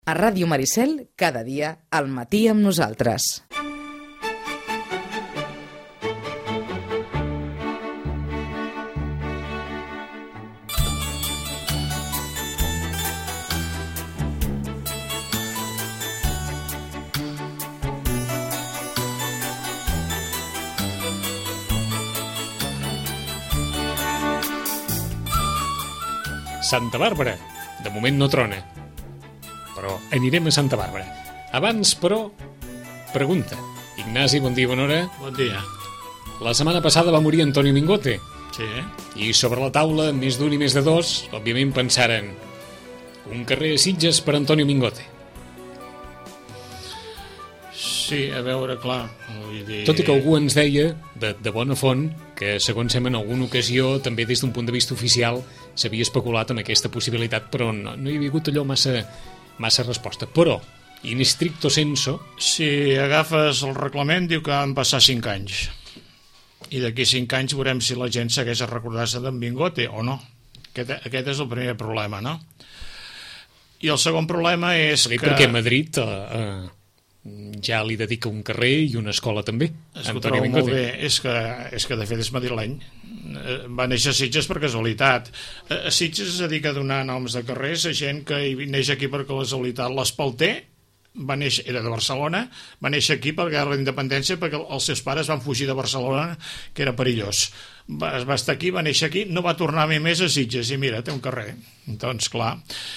A Ràdio Maricel, cada dia, al matí amb nosaltres. Santa Bàrbara. De moment no trona, però anirem a Santa Bàrbara. Abans, però, pregunta. Ignasi, bon dia, bona hora. Bon dia. La setmana passada va morir Antonio Mingote. Sí. I sobre la taula, més d'un i més de dos, òbviament pensaren un carrer a Sitges per Antonio Mingote. Sí, a veure, clar. Vull dir... Tot i que algú ens deia, de bona font, que segons sembla en alguna ocasió, també des d'un punt de vista oficial, s'havia especulat amb aquesta possibilitat, però no hi havia hagut allò massa resposta. Però, in stricto senso... Si agafes el reglament, diu que han passat 5 anys. I d'aquí 5 anys veurem si la gent segueix a recordar-se d'en Mingote o no. Aquest és el primer problema, no? I el segon problema és que... Perquè Madrid ja li dedica un carrer i una escola també. Ho trobo molt bé. És que de fet és madrileny. Va néixer a Sitges per casualitat. A Sitges es dedica a donar noms de carrers a gent que neix aquí per casualitat. L'Espalter era de Barcelona, va néixer aquí per la Guerra de la Independència perquè els seus pares van fugir de Barcelona, que era perillós. Va estar aquí, va néixer aquí, no va tornar mai més a Sitges i mira, té un carrer. Doncs clar...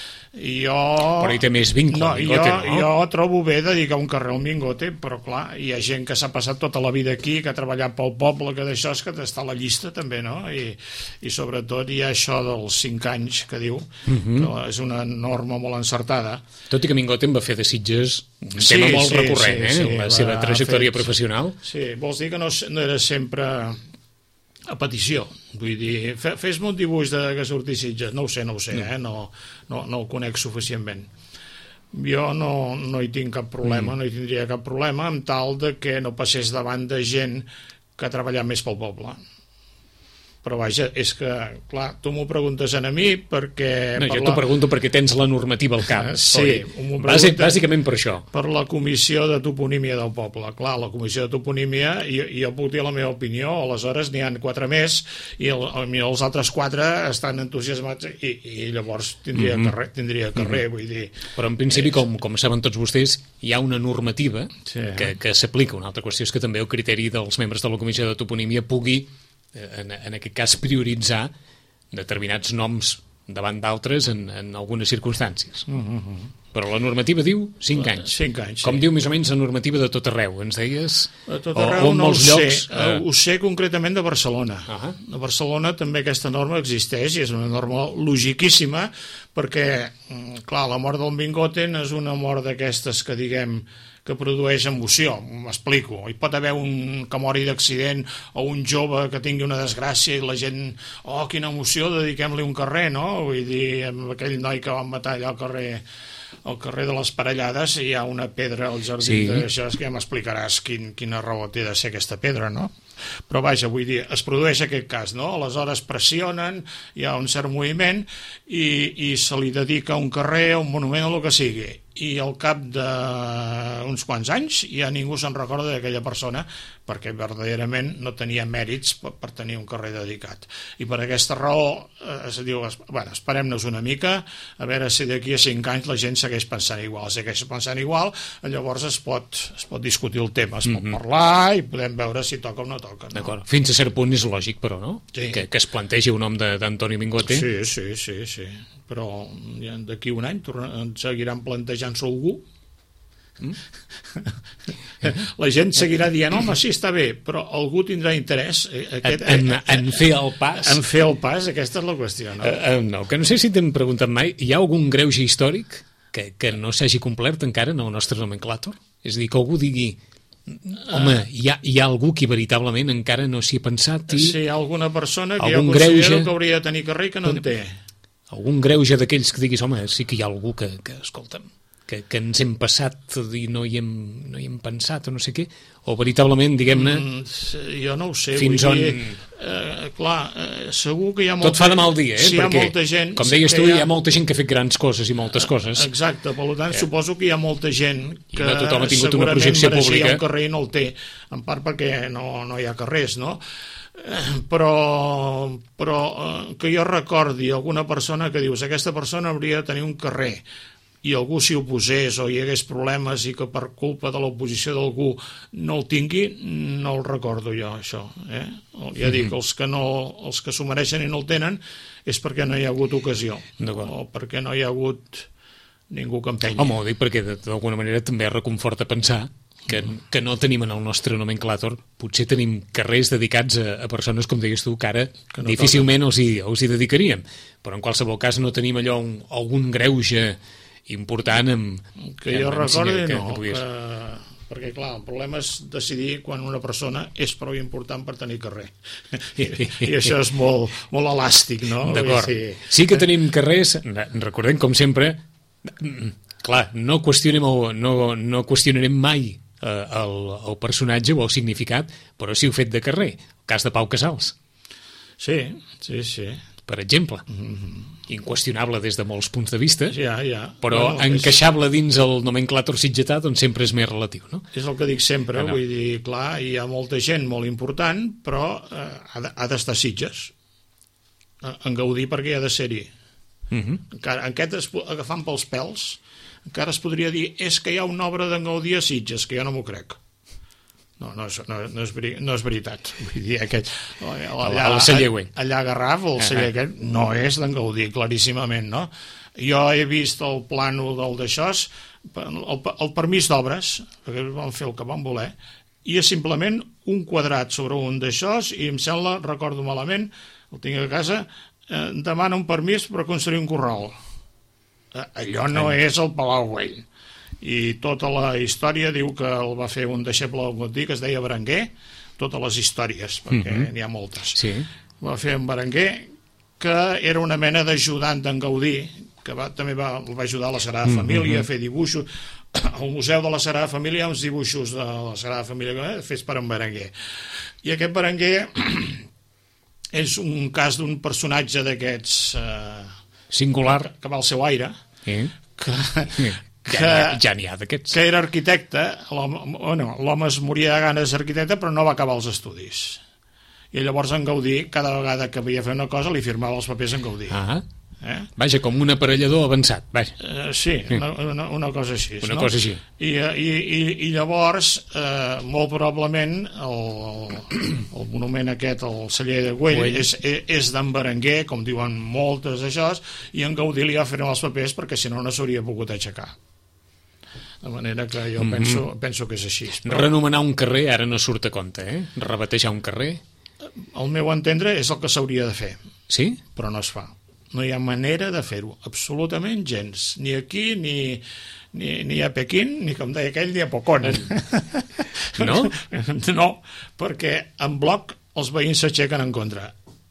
Però hi té més vincle, Mingote, no? Jo trobo bé dedicar un carrer al Mingote, però clar, hi ha gent que s'ha passat tota la vida aquí, que ha treballat pel poble, que d'això és que està a la llista també, no? I sobretot hi ha això dels 5 anys que diu, que és una norma molt encertada. Tot i que Mingote en va fer de Sitges un tema molt recurrent, la seva trajectòria professional. Sí, vols dir que no era sempre... a petició, vull dir, fes-me un dibuix que surti Sitges, no ho sé, no ho conec suficientment. Jo no hi tinc cap problema, no hi tindria cap problema amb tal de que no passés davant de gent que ha treballat més pel poble. Però vaja, és que, clar, tu m'ho preguntes a mi perquè... No, jo t'ho pregunto perquè tens la normativa al cap. Sí, bàsicament per això. Per la comissió de toponímia del poble. Clar, la comissió de toponímia, jo puc dir la meva opinió, aleshores n'hi ha 4 més i els altres 4 estan entusiasmats i llavors tindria carrer, vull dir... Però en principi, com saben tots vostès, hi ha una normativa que s'aplica. Una altra qüestió és que també el criteri dels membres de la comissió de toponímia pugui en aquest cas prioritzar determinats noms davant d'altres en algunes circumstàncies. Però la normativa diu 5 anys. 5 anys, com diu més o menys la normativa de tot arreu, ens deies? A tot arreu no ho sé. Ho sé concretament de Barcelona. A Barcelona també aquesta norma existeix i és una norma logiquíssima perquè, clar, la mort del Mingote no és una mort d'aquestes que diguem que produeix emoció, m'explico. Hi pot haver un que mori d'accident o un jove que tingui una desgràcia i la gent, quina emoció, dediquem-li un carrer, no? Vull dir, amb aquell noi que van matar allà al carrer de les Parellades hi ha una pedra al jardí d'això, que ja m'explicaràs quina raó té de ser aquesta pedra, no? Però vaja, vull dir, es produeix aquest cas, no? Aleshores pressionen, hi ha un cert moviment i se li dedica un carrer, un monument o el que sigui. I al cap d'uns quants anys ja ningú se'n recorda d'aquella persona perquè verdaderament no tenia mèrits per tenir un carrer dedicat. I per aquesta raó es diu, esperem-nos una mica a veure si d'aquí a 5 anys la gent segueix pensant igual. Si segueix pensant igual, llavors es pot discutir el tema, es pot parlar i podem veure si toca o no toca. No? D'acord. Fins a cert punt és lògic, però, no? Sí. Que es plantegi un nom d'Antonio Mingote. Sí. Però d'aquí un any seguiran plantejant-se algú. La gent seguirà dient, home, sí, està bé, però algú tindrà interès en fer el pas. En fer el pas, aquesta és la qüestió, no? No, que no sé si t'hem preguntat mai, hi ha algun greuge històric que no s'hagi complert encara en el nostre nomenclàtor? És a dir, que algú digui, home, hi ha algú que veritablement encara no s'hi ha pensat i... Sí, hi ha alguna persona que jo considero que hauria de tenir carrer que no en té. Algun greuge d'aquells que diguis, home, sí que hi ha algú que escolta'm. que ens hem passat i no hi hem pensat o no sé què, o veritablement, diguem-ne... Jo no ho sé. Fins on... segur que hi ha molta... Tot fa de mal dia, si perquè, molta gent, com deies tu, hi ha molta gent que ha fet grans coses i moltes coses. Exacte, per tant, suposo que hi ha molta gent que no tothom ha tingut una projecció pública. Un carrer i no el té, en part perquè no hi ha carrers, no? Però que jo recordi alguna persona que dius aquesta persona hauria de tenir un carrer i algú s'hi oposés o hi hagués problemes i que per culpa de l'oposició d'algú no el tingui, no el recordo jo, això. Ja dic, els que s'ho mereixen i no el tenen és perquè no hi ha hagut ocasió o perquè no hi ha hagut ningú que empenyi. Home, ho dic perquè d'alguna manera també reconforta pensar que no tenim en el nostre nomenclàtor, potser tenim carrers dedicats a persones, com deies tu, que ara difícilment els hi dedicaríem, però en qualsevol cas no tenim allò algun greuge important que jo recordi perquè clar, el problema és decidir quan una persona és prou important per tenir carrer i això és molt elàstic, no? D'acord, sí que tenim carrers, recordem com sempre, clar, no qüestionarem mai el personatge o el significat, però sí ho fet de carrer, el cas de Pau Casals. Sí. Per exemple, inqüestionable des de molts punts de vista, però bueno, encaixable dins el nomenclàtor sitgetà, doncs sempre és més relatiu, no? És el que dic sempre, vull dir, clar, hi ha molta gent molt important, però ha d'estar a Sitges, en gaudir perquè hi ha de ser-hi. Encara, agafant pels pèls, encara es podria dir és que hi ha una obra d'en Gaudí a Sitges, que jo no m'ho crec. No és veritat. Vull dir, el celler güell. Allà a Garraf, el celler aquest, no és d'en Gaudí, claríssimament, no? Jo he vist el plànol del d'això, el permís d'obres, perquè van fer el que van voler, i és simplement un quadrat sobre un d'això, i em sembla, recordo malament, el tinc a casa, demana un permís per construir un corral. Allò no és el Palau Güell. I tota la història diu que el va fer un deixeble del Gaudí que es deia Berenguer, totes les històries, perquè n'hi ha moltes. Va fer un Berenguer que era una mena d'ajudant d'en Gaudí, que també va ajudar la Sagrada Família a fer dibuixos. Al Museu de la Sagrada Família hi ha uns dibuixos de la Sagrada Família fets per en Berenguer. I aquest Berenguer és un cas d'un personatge d'aquests singular, que va al seu aire, ja n'hi ha d'aquests, que era arquitecte. L'home es moria de ganes d'arquitecte però no va acabar els estudis, i llavors en Gaudí cada vegada que havia fet una cosa li firmava els papers en Gaudí. Vaja, com un aparellador avançat. Sí, una cosa així. Cosa així. I llavors, molt probablement, el monument aquest, el celler de Güell, és d'en Berenguer, com diuen moltes d'això, i en Gaudí li va fer els papers perquè si no s'hauria pogut aixecar. De manera que jo penso que és així. Renomenar un carrer ara no surt a compte, rebatejar un carrer? Al meu entendre és el que s'hauria de fer. Sí? Però no es fa. No hi ha manera de fer-ho, absolutament gens. Ni aquí, ni a Pequín, ni com deia aquell, ni a Pocón. No? No, perquè en bloc els veïns s'aixequen en contra.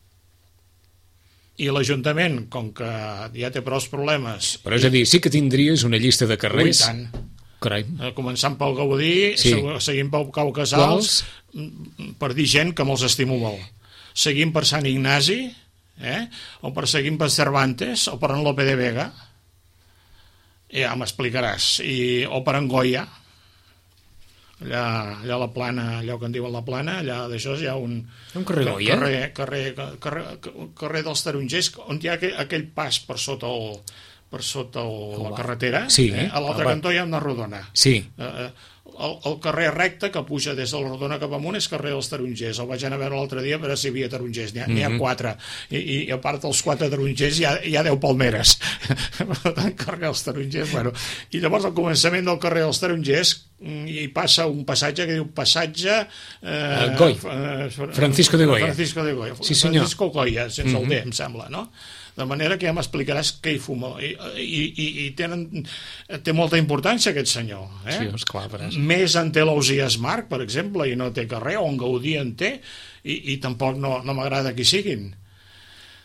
I l'Ajuntament, com que ja té prou problemes... Però és a dir, sí que tindries una llista de carrers... I tant. Carai. Començant pel Gaudí, seguint pel Pau Casals, per dir gent que me'ls estimo molt. Seguint per Sant Ignasi, o perseguint per Cervantes o per en Lope de Vega, ja m'explicaràs, o per en Goya, allà a la Plana, allò que en diuen la Plana, allà d'això hi ha un carrer Goya, carrer dels Tarongers, on hi ha aquell pas per sota la carretera, a l'altre cantó hi ha una rodona. El carrer recte que puja des de la rodona cap amunt és carrer dels Tarongers. El vaig anar a veure l'altre dia per si hi havia tarongers. N'hi ha 4. I a part dels 4 tarongers hi ha 10 palmeres. Per tant, carrer dels Tarongers. I llavors al començament del carrer dels Tarongers hi passa un passatge que diu passatge... Goy. Francisco de Goya. Sí, senyor. Francisco Goya, sense el D, em sembla, no? De manera que ja m'explicaràs què hi fuma. I té molta importància aquest senyor. Sí, esclar, més en té l'Ausiàs Marc, per exemple, i no té carrer, o en Gaudí en té, i tampoc no m'agrada que hi siguin.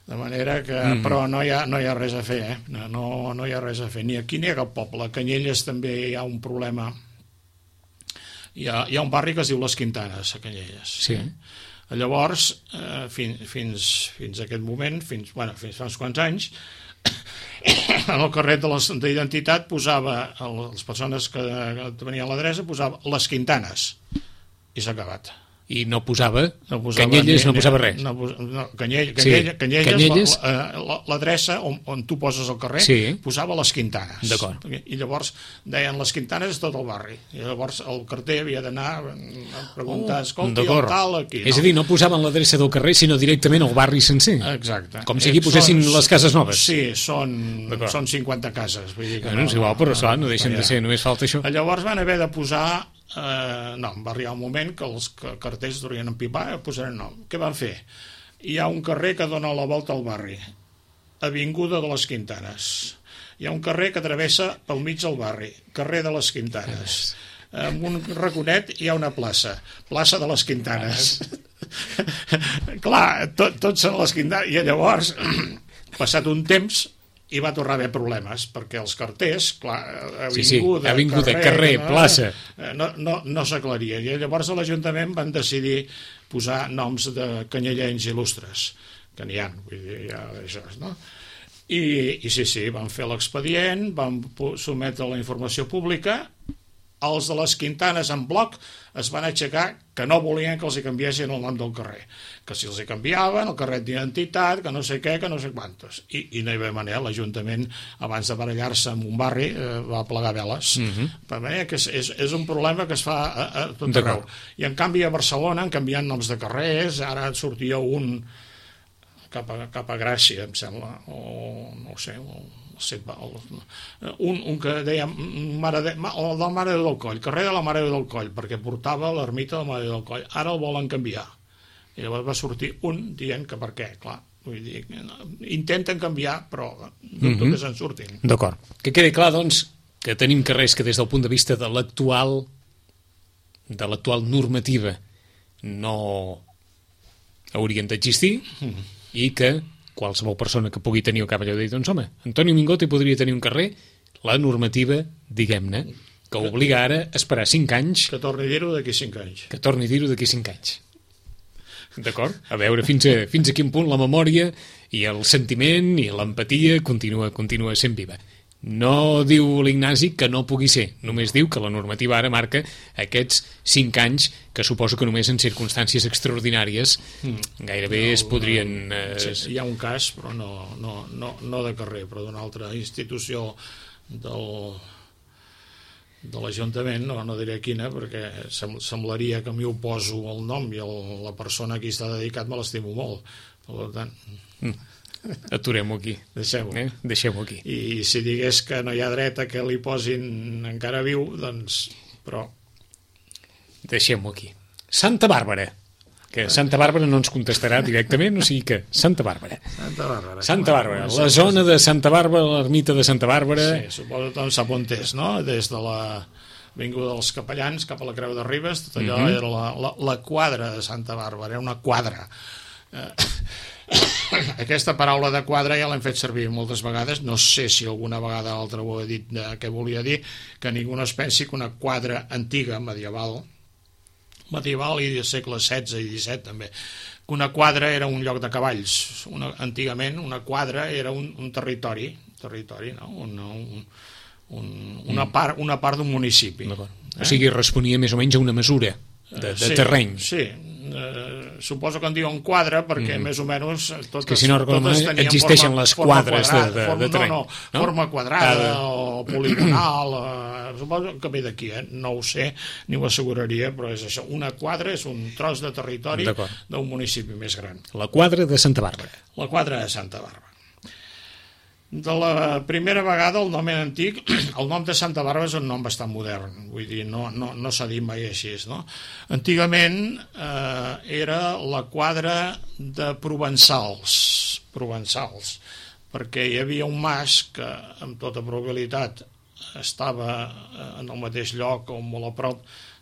De manera que... Però no hi ha res a fer, no hi ha res a fer, ni aquí ni a cap poble. A Canyelles també hi ha un problema. Hi ha un barri que es diu Les Quintanes, a Canyelles. Sí. Llavors, fins a aquest moment, fins fa uns quants anys, en el carret d'identitat posava, les persones que tenien l'adreça, posava Les Quintanes, i s'ha acabat. I no posava Canyelles, no posava res. Canyelles, l'adreça on tu poses el carrer, posava Les Quintanes. D'acord. I llavors deien Les Quintanes és tot el barri. I llavors el carter havia d'anar a preguntar, escolta, el tal aquí. És a dir, no posaven l'adreça del carrer, sinó directament al barri sencer. Exacte. Com si aquí posessin les cases noves. Sí, són 50 cases. Vull dir que és igual, però no deixen de ser, només falta això. Llavors van haver de posar... va arribar un moment que els cartells durien empipar, posaran nom. Què van fer? Hi ha un carrer que dona la volta al barri, Avinguda de les Quintanes. Hi ha un carrer que travessa pel mig del barri, carrer de les Quintanes. Amb un raconet hi ha una plaça de les Quintanes. Clar, tots són les Quintanes. I llavors, passat un temps, hi va tornar a haver problemes, perquè els carters, clar, avinguda, carrer, plaça, no s'aclaria. I llavors a l'Ajuntament van decidir posar noms de canyellencs il·lustres, que n'hi ha, vull dir, ja això, no? I sí, van fer l'expedient, van sometre la informació pública, els de les Quintanes en bloc es van aixecar que no volien que els hi canviessin el nom del carrer, que si els hi canviaven el carret d'identitat, que no sé què, que no sé quantos, i no hi va manera. L'Ajuntament, abans de barallar-se en un barri, va plegar veles. Per manera que és un problema que es fa a tot arreu. I en canvi a Barcelona han canviat noms de carrers, ara sortia un cap a Gràcia, em sembla, o no ho sé, un que deia el de la Mare del Coll, carrer de la Mare del Coll, perquè portava l'ermita de la Mare del Coll. Ara el volen canviar. I llavors va sortir un dient que per què, clar. Vull dir, intenten canviar, però dubto que se'n surtin. D'acord. Que quedi clar, doncs, que tenim carrers que des del punt de vista de l'actual normativa no haurien d'existir i que qualsevol persona que pugui tenir al cap allò de dir, doncs home, Antoni Mingote podria tenir un carrer, la normativa, diguem-ne, que obliga ara a esperar 5 anys... Que torni a dir-ho d'aquí 5 anys. Que torni a dir-ho d'aquí 5 anys. D'acord? A veure fins a quin punt la memòria i el sentiment i l'empatia continua sent viva. No diu l'Ignasi que no pugui ser, només diu que la normativa ara marca aquests 5 anys que suposo que només en circumstàncies extraordinàries gairebé es podrien... Hi ha un cas, però no de carrer, però d'una altra institució de l'Ajuntament, no diré quina, perquè semblaria que a mi ho poso el nom i la persona a qui està dedicat me l'estimo molt. Per tant... Aturem-ho aquí. Deixem-ho aquí. I si digués que no hi ha dret a que li posin encara viu, doncs... però... Deixem-ho aquí. Santa Bàrbara. Que Santa Bàrbara no ens contestarà directament, o sigui que Santa Bàrbara. Santa Bàrbara. La zona de Santa Bàrbara, l'ermita de Santa Bàrbara... Sí, suposo que sap on és, no? Des de l'avinguda dels Capellans cap a la Creu de Ribes, tot allò era la quadra de Santa Bàrbara, era una quadra. Aquesta paraula de quadra ja l'hem fet servir moltes vegades, no sé si alguna vegada altra ho he dit què volia dir, que ningú no es pensi que una quadra antiga, medieval i del segle XVI i XVII també, que una quadra era un lloc de cavalls. Antigament una quadra era un territori, no? Una part d'un municipi. O sigui, responia més o menys a una mesura de terreny. Sí, suposo que en diuen quadra perquè més o menys totes si no existeixen les quadres de terreny. Forma quadrada o poligonal, suposo que ve d'aquí, no ho sé, ni ho asseguraria, però és això, una quadra és un tros de territori d'un municipi més gran. La quadra de Santa Bàrbara. La quadra de Santa Bàrbara. De la primera vegada el nom era antic, el nom de Santa Bàrbara és un nom bastant modern, vull dir, no s'ha dit mai així, no? Antigament era la quadra de provençals, perquè hi havia un mas que amb tota probabilitat estava en el mateix lloc o molt a prop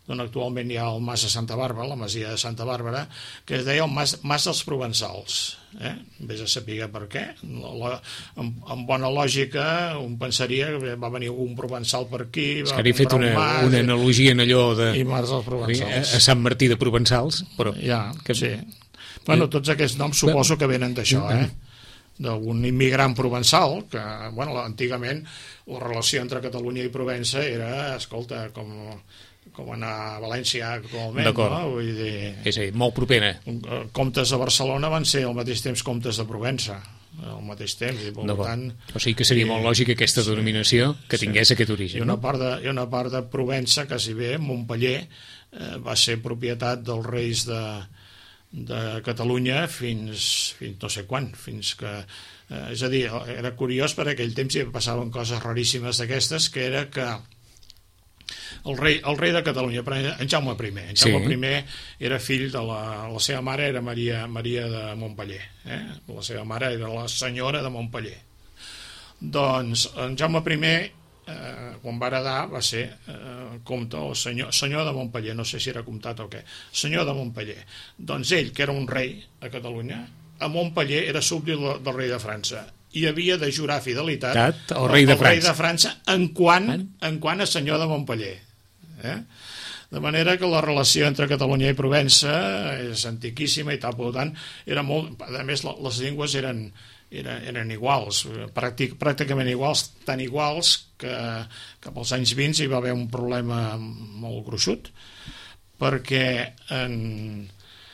d'on actualment hi ha el Mas de Santa Bàrbara, la masia de Santa Bàrbara, que es deia el Mas dels Provençals. Vés a saber per què. Amb bona lògica, un pensaria que va venir un provençal per aquí... És que havia fet una analogia en allò de... I Mas dels Provençals. A Sant Martí de Provençals, però... Ja, sí. Bueno, tots aquests noms suposo que venen d'això, d'algun immigrant provençal, que, bueno, antigament la relació entre Catalunya i Provença era, escolta, com anar a València actualment, no? Vull dir... És a dir, molt propera. Comtes de Barcelona van ser al mateix temps comtes de Provença, al mateix temps, i per tant... O sigui que seria molt lògic aquesta denominació que tingués aquest origen. I una part de Provença, quasi bé, Montpeller, va ser propietat dels reis de Catalunya fins no sé quan, fins que... és a dir, era curiós, per aquell temps hi passaven coses raríssimes d'aquestes, que era que el rei de Catalunya, en Jaume I. En Jaume I era fill de la seva mare, era Maria de Montpeller. La seva mare era la senyora de Montpeller. Doncs en Jaume I, quan va heredar, va ser comte o senyor de Montpeller, no sé si era comtat o què, senyor de Montpeller. Doncs ell, que era un rei a Catalunya, a Montpeller era súbdit del rei de França i havia de jurar fidelitat al rei de França en quant a senyor de Montpeller. De manera que la relació entre Catalunya i Provença és antiquíssima i tal, per tant, era molt... A més, les llengües eren iguals, pràcticament iguals, tan iguals que cap als anys 20 hi va haver un problema molt gruixut, perquè en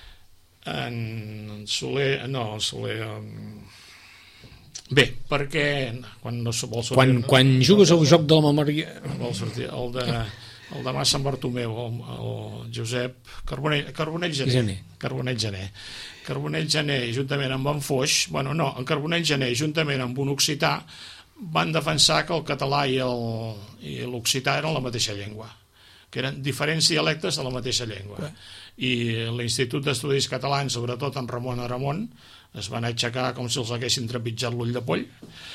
Soler... Bé, perquè quan jugues al joc de la memòria vol sortir el de Mas Sant Bartomeu, el Josep Carbonell Gener, juntament amb en Foix, en Carbonell Gener, juntament amb un occità, van defensar que el català i l'occità eren la mateixa llengua, que eren diferents dialectes de la mateixa llengua. I l'Institut d'Estudis Catalans, sobretot en Ramon Aramon, es van aixecar com si els haguessin trepitjat l'ull de poll,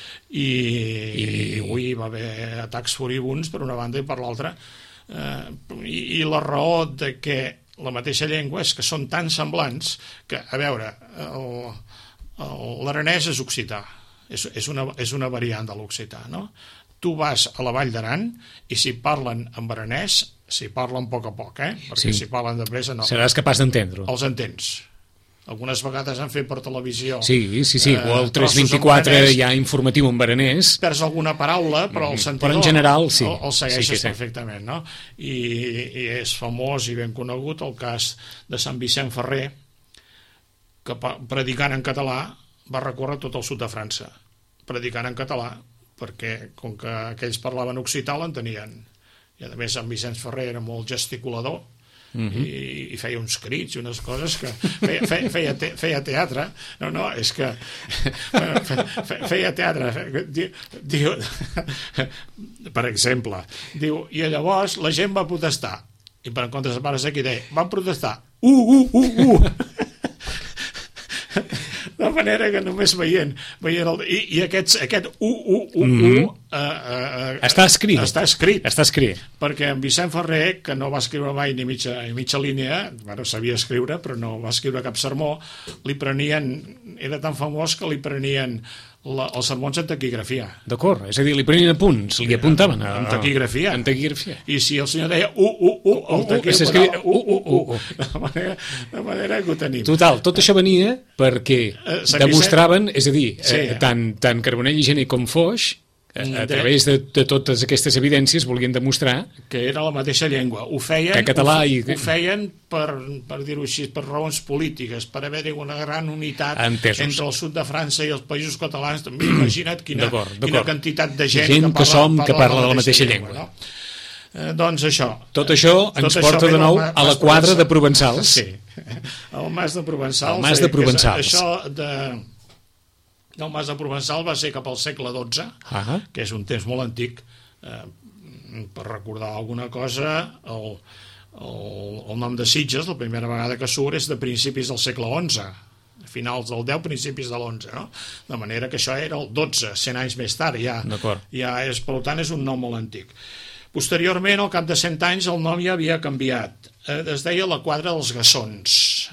i avui va haver atacs furibuns per una banda i per l'altra, i la raó de que la mateixa llengua és que són tan semblants que, a veure, l'aranès és occità, és una variant de l'occità, no? Tu vas a la Vall d'Aran i si parlen en aranès, si parlen a poc, perquè si parlen de pressa no. Seràs capaç d'entendre-ho. Els entens. Algunes vegades han fet per televisió. Sí, o el 324 hi ha informatiu en aranès. Perds alguna paraula, però el sentidor... Però en general, sí. El segueixes perfectament, no? I és famós i ben conegut el cas de Sant Vicent Ferrer, que predicant en català va recórrer tot el sud de França. Predicant en català, perquè com que aquells parlaven occità l'entenien. I a més en Vicenç Ferrer era molt gesticulador, i feia uns crits i unes coses que feia teatre. No, és que feia teatre. Diu, per exemple, diu, i llavors la gent va protestar, i per en comptes de pares aquí deia, van protestar de manera que només veient i aquest està escrit, perquè en Vicent Ferrer, que no va escriure mai ni mitja línia, sabia escriure però no va escriure cap sermó, era tan famós que li prenien els sermons en taquigrafia. D'acord, és a dir, li prenien apunts, li apuntaven en taquigrafia. I si el senyor deia el taquigrafia de manera que ho tenim. Total, tot això venia perquè demostraven, és a dir, tant Carbonell Gener com Foix, a través de totes aquestes evidències volien demostrar que era la mateixa llengua. Ho feien per dir-ho així, per raons polítiques, per haver-hi una gran unitat entre el sud de França i els països catalans. Imagina't quina quantitat de gent que parla de la mateixa llengua. Doncs això. Tot això ens porta de nou a la quadra de Provençals. Sí, el Mas de Provençals. Això del Mas de Provençal va ser cap al segle XII, que és un temps molt antic. Per recordar alguna cosa, el nom de Sitges, la primera vegada que surt, és de principis del segle XI, finals del X, principis de l'XI, no? De manera que això era el XII, 100 anys més tard, per tant és un nom molt antic. Posteriorment, al cap de 100 anys, el nom ja havia canviat. Es deia la quadra dels Gassons.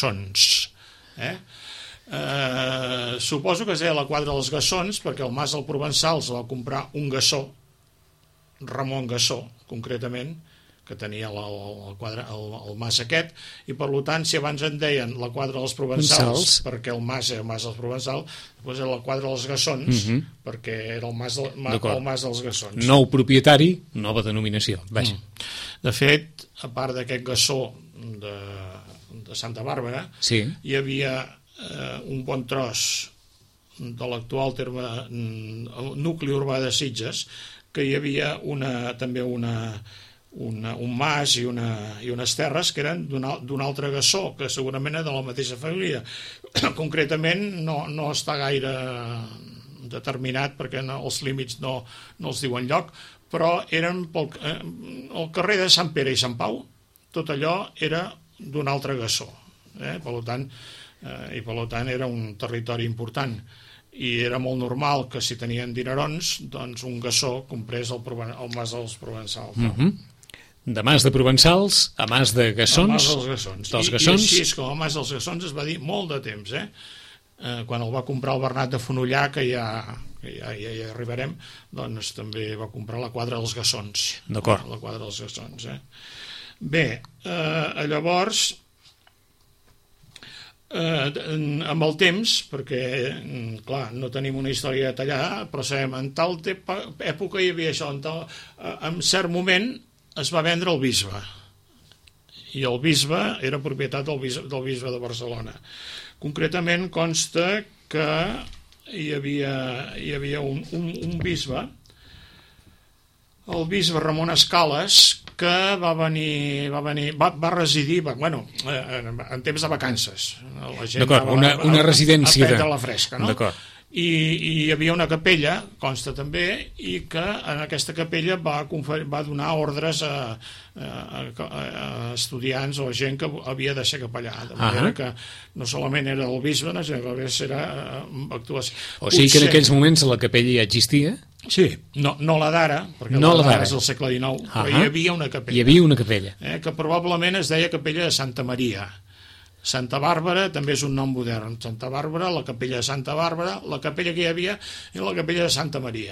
Suposo que es deia la quadra dels Gassons perquè el mas del Provençal se va comprar un gassó, Ramon Gassó, concretament, que tenia el mas aquest, i per tant, si abans en deien la quadra dels Provençals, perquè el mas era el mas dels Provençals, després era la quadra dels Gassons, perquè era el mas dels Gassons. Nou propietari, nova denominació. De fet, a part d'aquest gassó de Santa Bàrbara, hi havia un bon tros de l'actual terme nucli urbà de Sitges, que hi havia també un mas i unes terres que eren d'un altre gassó, que segurament era de la mateixa família. Concretament no està gaire determinat perquè els límits no els diuen lloc, però eren el carrer de Sant Pere i Sant Pau, tot allò era d'un altre gassó. Per tant era un territori important i era molt normal que si tenien dinerons, doncs un gassó comprés el mas dels Provençals. De mas de Provençals a mas de Gassons. A mas dels Gassons. I així és com a mas dels Gassons es va dir molt de temps, quan el va comprar el Bernat de Fonollà, que ja hi arribarem, doncs també va comprar la quadra dels Gassons. D'acord. La quadra dels Gassons. Bé, llavors, amb el temps, perquè, clar, no tenim una història detallada, però sabem, en tal època hi havia això, en cert moment es va vendre el bisbe, i el bisbe era propietat del bisbe de Barcelona. Concretament consta que hi havia un bisbe, el bisbe Ramon Escales, que va residir en temps de vacances. D'acord, una residència a prendre la fresca, no? D'acord. I hi havia una capella, consta també, i que en aquesta capella va donar ordres a estudiants o a gent que havia de ser capellà, de manera que no solament era el bisbe, sinó que era actuació. O sigui que en aquells moments la capella ja existia? Sí, no la d'ara, perquè la d'ara és del segle XIX, però hi havia una capella. Hi havia una capella. Que probablement es deia capella de Santa Maria. Santa Bàrbara també és un nom modern. Santa Bàrbara, la capella de Santa Bàrbara, la capella que hi havia era la capella de Santa Maria.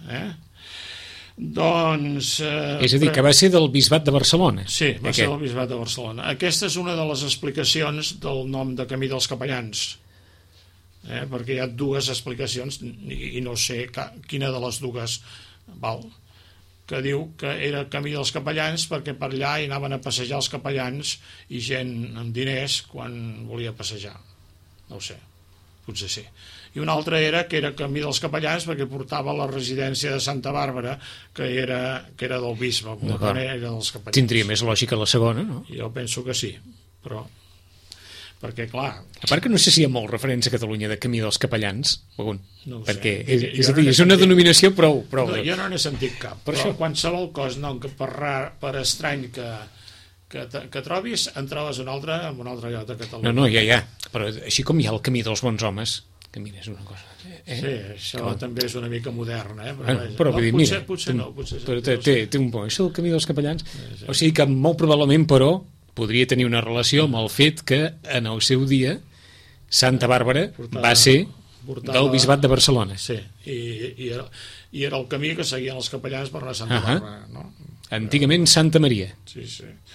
Doncs... És a dir, que va ser del Bisbat de Barcelona. Sí, va ser del Bisbat de Barcelona. Aquesta és una de les explicacions del nom de Camí dels Capellans, perquè hi ha dues explicacions i no sé quina de les dues val, que diu que era Camí dels Capellans perquè per allà hi anaven a passejar els capellans i gent amb diners quan volia passejar. No ho sé, potser sí. I una altra era que era Camí dels Capellans perquè portava la residència de Santa Bàrbara, que era del bisbe, era dels capellans. Tindria més lògica la segona, no? Jo penso que sí, però... perquè, clar... A part que no sé si hi ha molt referència a Catalunya de Camí dels Capellans, no perquè és una denominació prou... No, jo no n'he sentit cap, però qualsevol cos, per estrany que trobis, en trobes un altre en un altre lloc de Catalunya. No, ja, però així com hi ha el Camí dels Bons Homes, que mira, és una cosa... Sí, això també és una mica modern, però vull dir, mira... Potser no. Però té un bon... Això del Camí dels Capellans... O sigui que molt probablement, però... podria tenir una relació amb el fet que en el seu dia Santa Bàrbara va ser del Bisbat de Barcelona. Sí, i era el camí que seguien els capellans per anar a Santa Bàrbara, no? Antigament Santa Maria. Sí.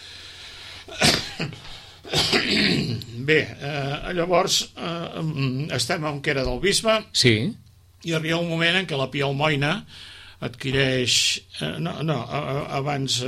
Bé, llavors estem en què era del bisbe, i arriba un moment en què la Pia Almoina adquireix... abans...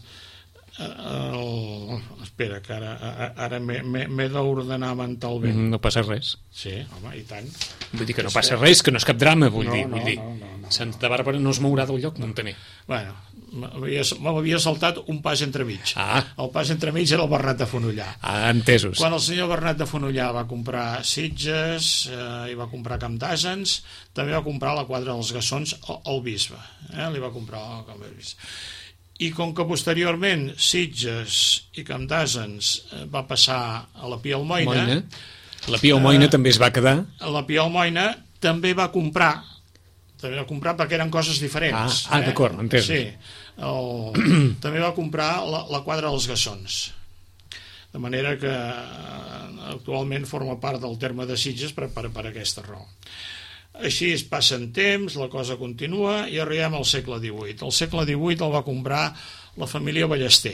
espera, que ara m'he d'ordenar mentalment. No passa res. Sí, home, i tant. Vull dir que no passa res, que no és cap drama, vull dir. Santa Bàrbara no es mourà del lloc, Montaner. Bueno, m'havia saltat un pas entremig. El pas entremig era el Bernat de Fonollà. Entesos. Quan el senyor Bernat de Fonollà va comprar Sitges i va comprar Camp d'Àsens, també va comprar la quadra dels Gassons al bisbe. Li va comprar el bisbe. I com que posteriorment Sitges i Camp d'Àsens va passar a la Pia Almoina, la Pia Almoina també es va quedar. La Pia Almoina també va comprar perquè eren coses diferents. D'acord, entès. Sí, també va comprar la quadra dels Gassons, de manera que actualment forma part del terme de Sitges per aquesta raó. Així es passen temps, la cosa continua i arribem al segle XVIII. El segle XVIII el va comprar la família Ballester,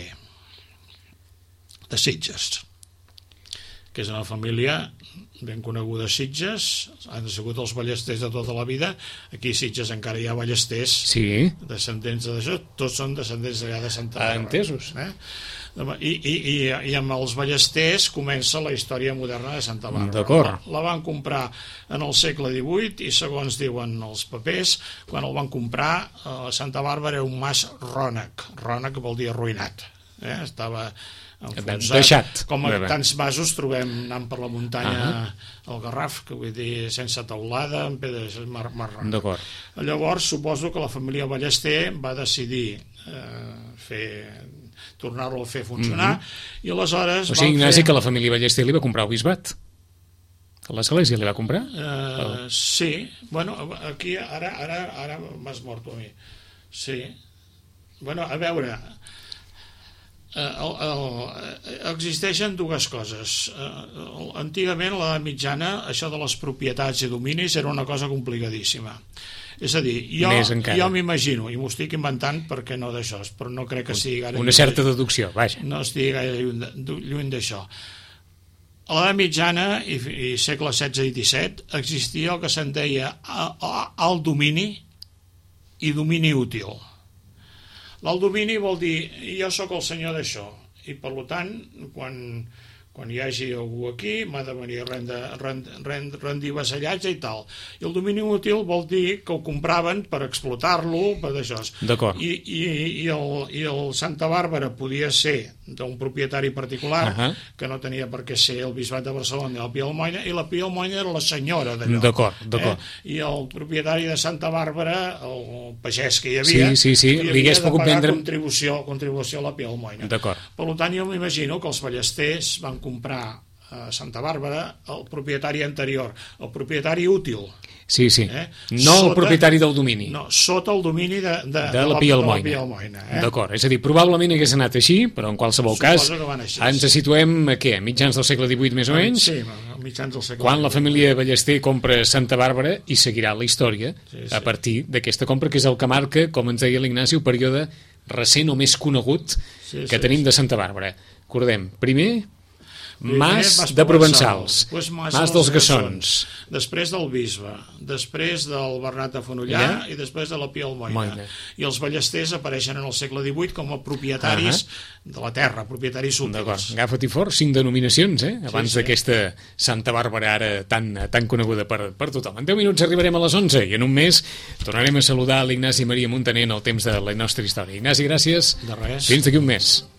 de Sitges, que és una família ben coneguda a Sitges, han sigut els ballesters de tota la vida. Aquí a Sitges encara hi ha ballesters, sí, descendents d'això, tots són descendents d'allà de Santa Bàrbara. Entesos. I amb els ballesters comença la història moderna de Santa Bàrbara. D'acord. La van comprar en el segle XVIII i segons diuen els papers, quan el van comprar, Santa Bàrbara era un mas rònec. Rònec vol dir arruïnat. Estava enfonsat, deixat, com a tants masos trobem anant per la muntanya al Garraf, que vull dir sense teulada, amb pedres marrones. D'acord. Llavors suposo que la família Ballester va decidir tornar-lo a fer funcionar, i aleshores... O sigui, Ignasi, que la família Ballester li va comprar el bisbat? L'església li va comprar? Sí. Bueno, aquí ara m'has mort a mi. Sí. Bueno, a veure... existeixen dues coses. Antigament, a l'edat mitjana, això de les propietats i dominis era una cosa complicadíssima. És a dir, jo m'imagino, i m'ho estic inventant perquè no d'això, però no crec que sigui gaire... Una certa deducció, vaja. No estigui gaire lluny d'això. A l'edat mitjana i segle XVI i XVII existia el que se'n deia alt domini i domini útil. L'alt domini vol dir jo sóc el senyor d'això i per tant quan hi hagi algú aquí m'ha de venir rendir vassallatge i tal. I el domini útil vol dir que ho compraven per explotar-lo, per d'això. D'acord. I el Santa Bàrbara podia ser d'un propietari particular, que no tenia per què ser el bisbat de Barcelona i la Pia Almoina, i la Pia Almoina era la senyora d'allò. D'acord. I el propietari de Santa Bàrbara, el pagès que hi havia, li hagués pogut vendre contribució a la Pia Almoina. D'acord. Per tant, jo m'imagino que els ballesters van comprar a Santa Bàrbara el propietari anterior, el propietari útil. Sí. No el propietari del domini. No, sota el domini de la Pia Almoina. D'acord, és a dir, probablement hagués anat així, però en qualsevol cas ens situem a què? Mitjans del segle XVIII més o menys? Sí, mitjans del segle XVIII. Quan la família Ballester compra Santa Bàrbara i seguirà la història a partir d'aquesta compra, que és el que marca, com ens deia l'Ignasi, el període recent o més conegut que tenim de Santa Bàrbara. Recordem, primer Mas de Provençals, Mas dels Gassons, després del bisbe, després del Bernat de Fonollà i després de la Pia Almoina. I els ballesters apareixen en el segle XVIII com a propietaris de la terra, propietaris útils. D'acord, agafa-t'hi fort, 5 denominacions, abans d'aquesta Santa Bàrbara ara tan coneguda per tothom. En 10 minuts arribarem a les 11 i en un mes tornarem a saludar l'Ignasi Maria Muntaner en el temps de la nostra història. Ignasi, gràcies. De res. Fins d'aquí un mes.